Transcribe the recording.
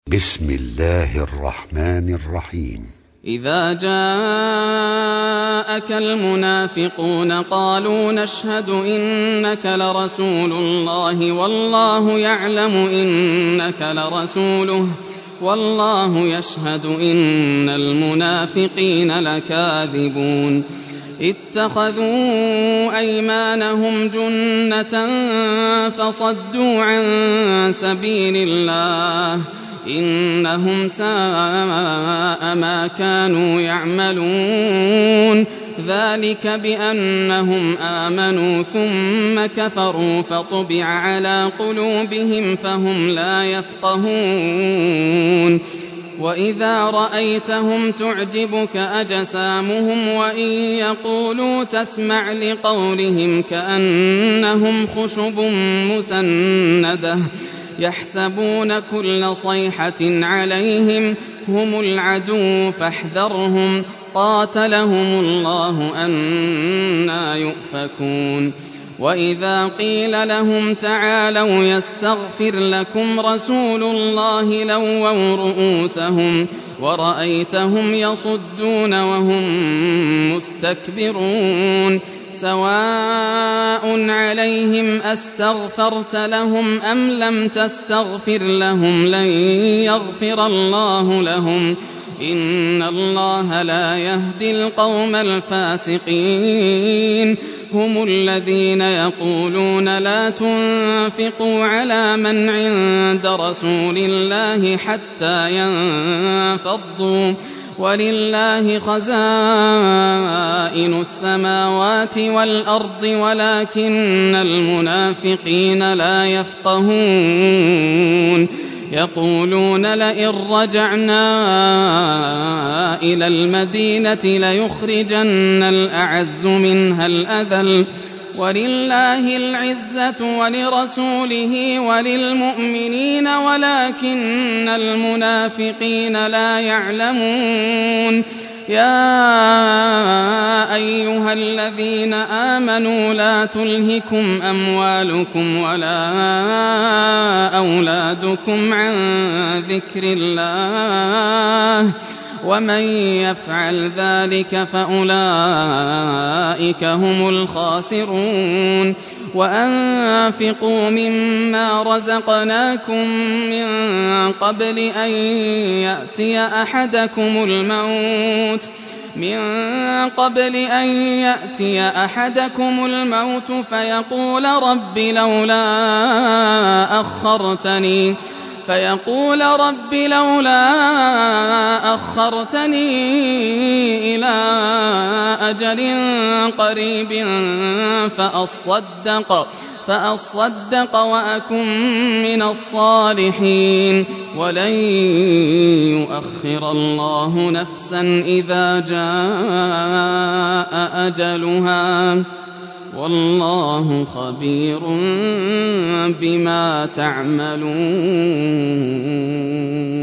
بسم الله الرحمن الرحيم. إذا جاءك المنافقون قالوا نشهد إنك لرسول الله والله يعلم إنك لرسوله والله يشهد إن المنافقين لكاذبون اتخذوا أيمانهم جنة فصدوا عن سبيل الله إنهم ساء ما كانوا يعملون ذلك بأنهم آمنوا ثم كفروا فطبع على قلوبهم فهم لا يفقهون وإذا رأيتهم تعجبك أجسامهم وإن يقولوا تسمع لقولهم كأنهم خشب مسندة يحسبون كل صيحة عليهم هم العدو فاحذرهم قاتلهم الله أنى يؤفكون وإذا قيل لهم تعالوا يستغفر لكم رسول الله لووا رؤوسهم ورأيتهم يصدون وهم مستكبرون سواء عليهم أستغفرت لهم أم لم تستغفر لهم لن يغفر الله لهم إن الله لا يهدي القوم الفاسقين هم الذين يقولون لا تنفقوا على من عند رسول الله حتى ينفضوا ولله خزائن السماوات والأرض ولكن المنافقين لا يفقهون يقولون لئن رجعنا إلى المدينة ليخرجن الأعز منها الأذل ولله العزة ولرسوله وللمؤمنين ولكن المنافقين لا يعلمون يا أيها الذين آمنوا لا تلهكم أموالكم ولا أولادكم عن ذكر الله ومن يفعل ذلك فأولئك هم الخاسرون وأنفقوا مما رزقناكم من قبل أن يأتي أحدكم الموت فيقول رب لولا أخرتني إلى أجل قريب فأصدق وأكن من الصالحين ولن يؤخر الله نفسا إذا جاء أجلها والله خبير بما تعملون.